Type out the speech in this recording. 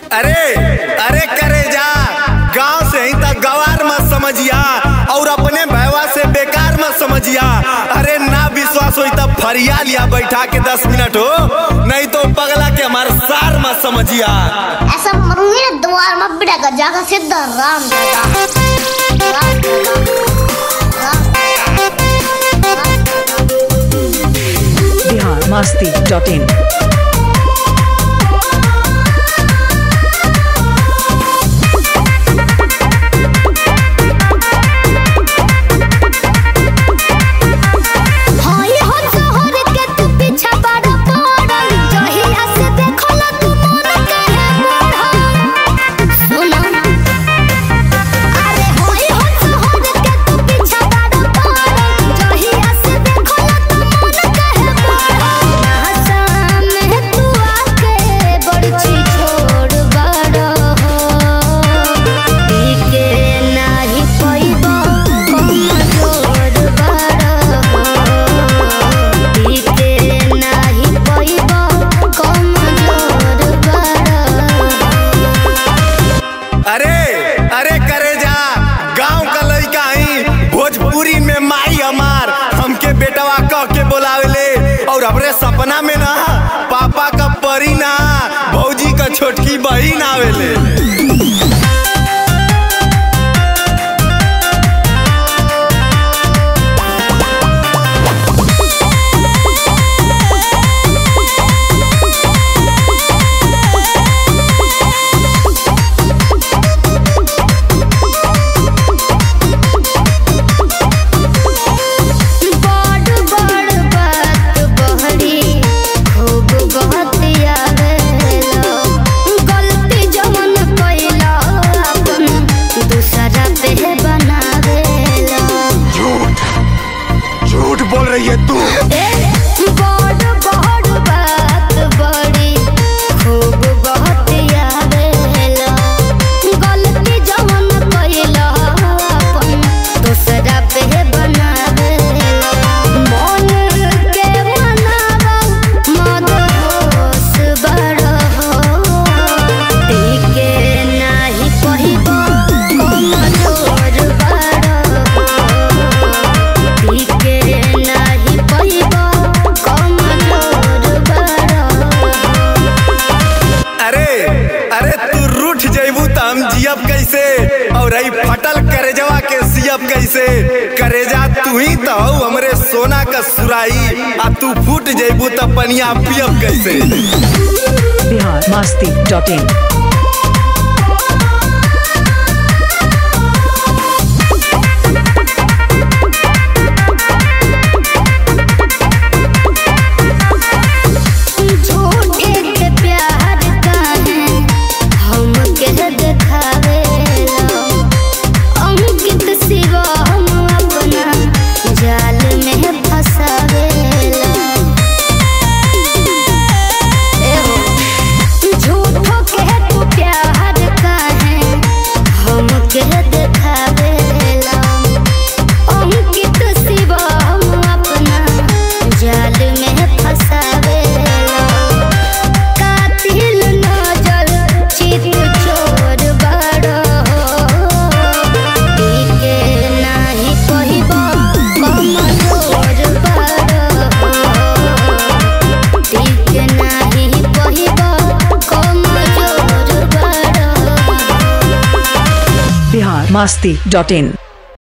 अरे अरे करे जा, गांव से ही तक गवार मत समझिया और अपने भैया से बेकार मत समझिया। अरे ना विश्वास होई तब फरिया लिया बैठा के 10 मिनट हो, नहीं तो पगला के हमारे सार मत समझिया। ऐसा मरूंगी ना द्वार में बिठा कर जाकर सीधा राम biharmasti.in। अरे करे जा, गांव का लड़का ही भोजपुरी में माई हमार हमके बेटवा कह के बोलावेले और अपने सपना में ना पापा का परी ना भौजी का छोटकी बहिन आवेले। बोल रही है तू बात बड़ी खूब बहुत यादेला, गलती जवन कइला अपन दूसरा पे बनावेला, मन के मनावा मदहोश बड़ हो, टिके नाही कहिबो कमजोर बड़ हो, टिके हम जियब कैसे और आई फटल करेजवा के सियब कैसे। करेजा तू ही तो हमरे सोना का सुराई, आ तू फूट जेबू तो पनिया पियब कैसे। biharmasti.in। biharmasti.in।